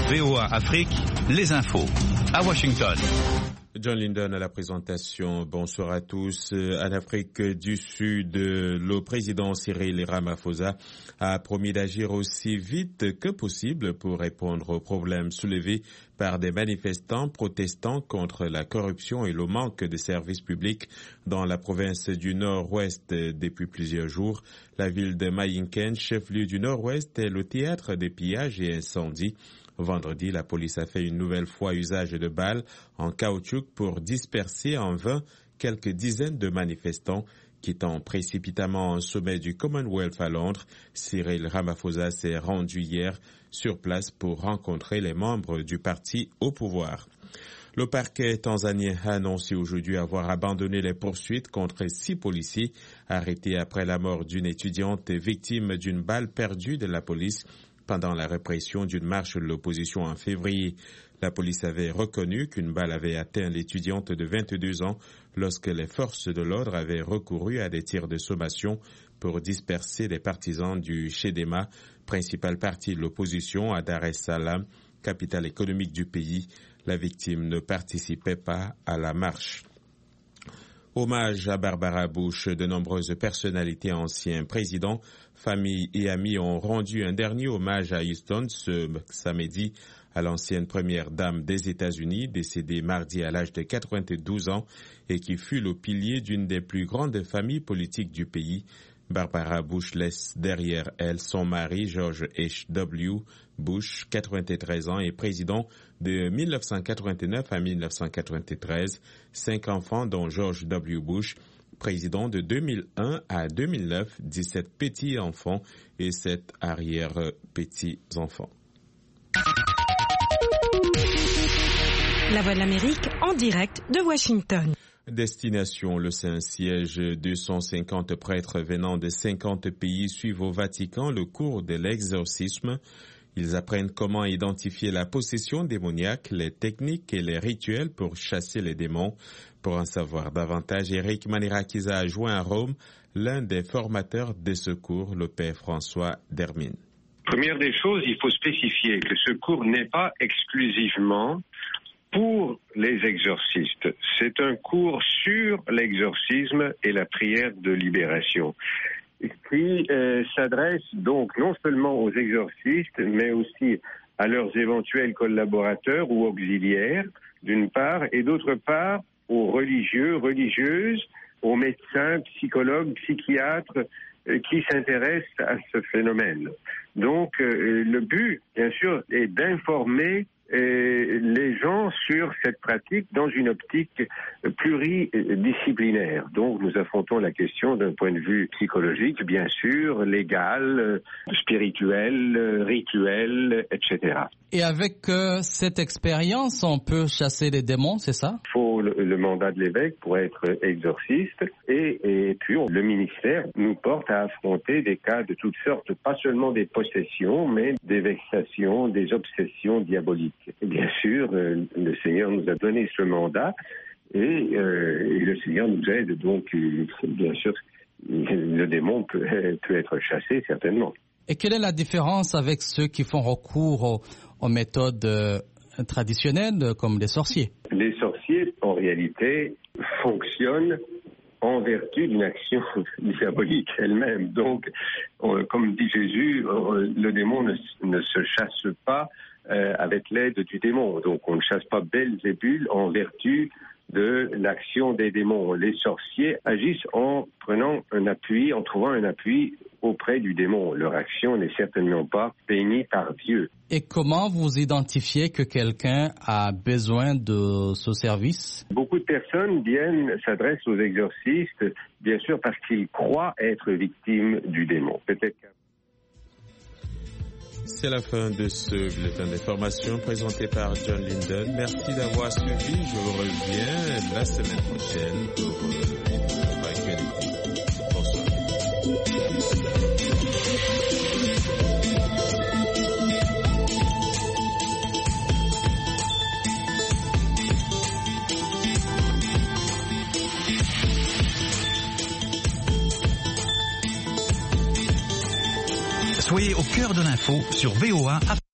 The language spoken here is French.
VOA Afrique, les infos. À Washington. John Linden à la présentation. Bonsoir à tous. En Afrique du Sud, le président Cyril Ramaphosa a promis d'agir aussi vite que possible pour répondre aux problèmes soulevés par des manifestants protestant contre la corruption et le manque de services publics dans la province du Nord-Ouest depuis plusieurs jours. La ville de Mayinken, chef-lieu du Nord-Ouest, est le théâtre des pillages et incendies. Vendredi, la police a fait une nouvelle fois usage de balles en caoutchouc pour disperser en vain quelques dizaines de manifestants. Quittant précipitamment un sommet du Commonwealth à Londres, Cyril Ramaphosa s'est rendu hier sur place pour rencontrer les membres du parti au pouvoir. Le parquet tanzanien a annoncé aujourd'hui avoir abandonné les poursuites contre 6 policiers arrêtés après la mort d'une étudiante victime d'une balle perdue de la police pendant la répression d'une marche de l'opposition en février. La police avait reconnu qu'une balle avait atteint l'étudiante de 22 ans lorsque les forces de l'ordre avaient recouru à des tirs de sommation pour disperser les partisans du Chadema, principal parti de l'opposition à Dar es Salaam, capitale économique du pays. La victime ne participait pas à la marche. Hommage à Barbara Bush. De nombreuses personnalités, anciens présidents, familles et amis ont rendu un dernier hommage à Houston ce samedi à l'ancienne première dame des États-Unis, décédée mardi à l'âge de 92 ans et qui fut le pilier d'une des plus grandes familles politiques du pays. Barbara Bush laisse derrière elle son mari George H.W. Bush, 93 ans et président de 1989 à 1993, 5 enfants dont George W. Bush, président de 2001 à 2009, 17 petits-enfants et 7 arrière-petits-enfants. La Voix de l'Amérique en direct de Washington. Destination le Saint-Siège. 250 prêtres venant de 50 pays suivent au Vatican le cours de l'exorcisme. Ils apprennent comment identifier la possession démoniaque, les techniques et les rituels pour chasser les démons. Pour en savoir davantage, Eric Manirakiza a joint à Rome l'un des formateurs de ce cours, le père François Dermine. Première des choses, il faut spécifier que ce cours n'est pas exclusivement pour les exorcistes. C'est un cours sur l'exorcisme et la prière de libération, qui s'adresse donc non seulement aux exorcistes, mais aussi à leurs éventuels collaborateurs ou auxiliaires, d'une part, et d'autre part, aux religieux, religieuses, aux médecins, psychologues, psychiatres, qui s'intéressent à ce phénomène. Donc, le but, bien sûr, est d'informer les gens sur cette pratique dans une optique pluridisciplinaire. Donc nous affrontons la question d'un point de vue psychologique, bien sûr, légal, spirituel, rituel, etc. Et avec cette expérience, on peut chasser les démons, c'est ça? Il faut le mandat de l'évêque pour être exorciste et puis le ministère nous porte à affronter des cas de toutes sortes, pas seulement des possessions, mais des vexations, des obsessions diaboliques. Et bien sûr, le Seigneur nous a donné ce mandat et le Seigneur nous aide. Donc, bien sûr, le démon peut être chassé, certainement. Et quelle est la différence avec ceux qui font recours aux méthodes traditionnelles comme les sorciers? Les sorciers, en réalité, fonctionnent en vertu d'une action diabolique elle-même. Donc, comme dit Jésus, le démon ne se chasse pas avec l'aide du démon. Donc on ne chasse pas Belzébul en vertu de l'action des démons. Les sorciers agissent en trouvant un appui auprès du démon. Leur action n'est certainement pas bénie par Dieu. Et comment vous identifiez que quelqu'un a besoin de ce service? Beaucoup de personnes s'adressent aux exorcistes, bien sûr parce qu'ils croient être victimes du démon. Peut-être. C'est la fin de ce bulletin d'information présenté par John Linden. Merci d'avoir suivi. Je vous reviens la semaine prochaine pour l'actualité. Bonsoir. Soyez au cœur de l'info sur VOA.